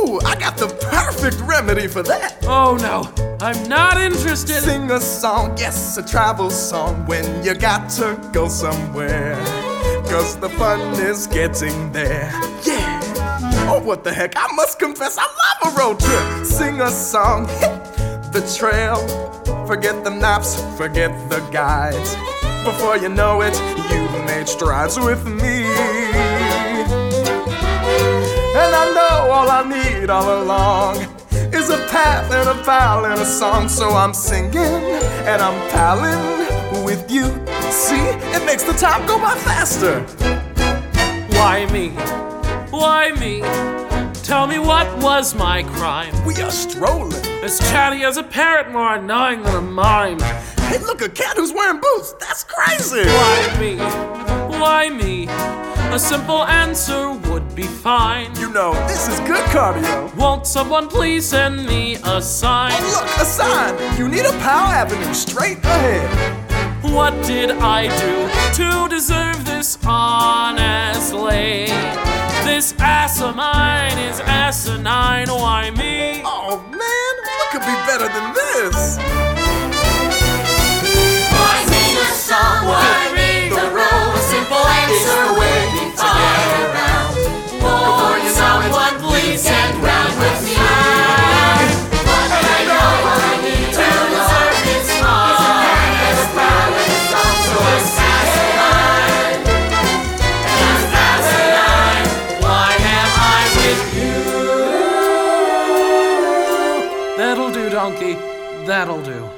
Ooh, I got the perfect remedy for that. Oh no, I'm not interested. Sing a song, yes, a travel song when you got to go somewhere. 'Cause the fun is getting there. Yeah. Oh, what the heck, I must confess, I love a road trip. Sing a song, hit the trail. Forget the maps, forget the guides. Before you know it, you've made strides with me. And I know all I need all along is a path and a pal and a song. So I'm singing and I'm palling with you. See, it makes the time go by faster. Why me? Why me? Tell me, what was my crime? We are strolling. As chatty as a parrot, more annoying than a mime. Hey, look, a cat who's wearing boots. That's crazy. Why me? Why me? A simple answer would be fine. You know, this is good cardio. Won't someone please send me a sign? Oh, look, a sign. You need a Powell Avenue straight ahead. What did I do to deserve this honestly? This ass of mine is asinine. Why me? Oh man, what could be better than this? Why sing a song? Why read the road? A simple answer will be fine around. Won't someone please get round with me? What do I know what I need to deserve this honest proud and song? So it's asinine. It's asinine. Why am I with you? That'll do, donkey. That'll do.